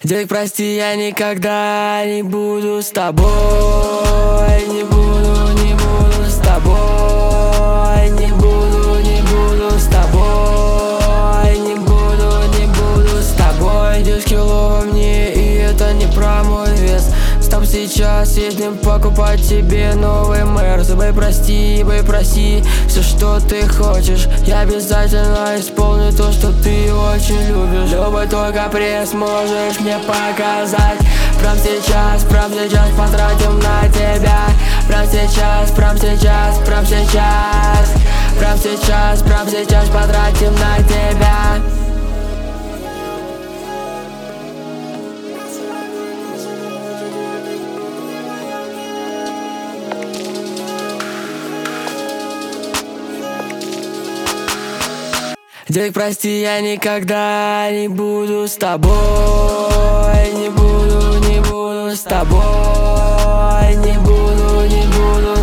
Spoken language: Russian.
Девик, прости, я никогда не буду с тобой. Не буду с тобой. Не буду с тобой. Не буду с тобой. 10 кило во мне, и это не про мой вес. Стоп, сейчас ездим покупать тебе новый Мерс. Бэй, проси, все, что ты хочешь. Я обязательно исполню то, что ты очень любишь. Любой твой каприз можешь мне показать. Прям сейчас потратим на тебя. Прям сейчас потратим на тебя. Девик, прости, я никогда не буду с тобой. Не буду с тобой. Не буду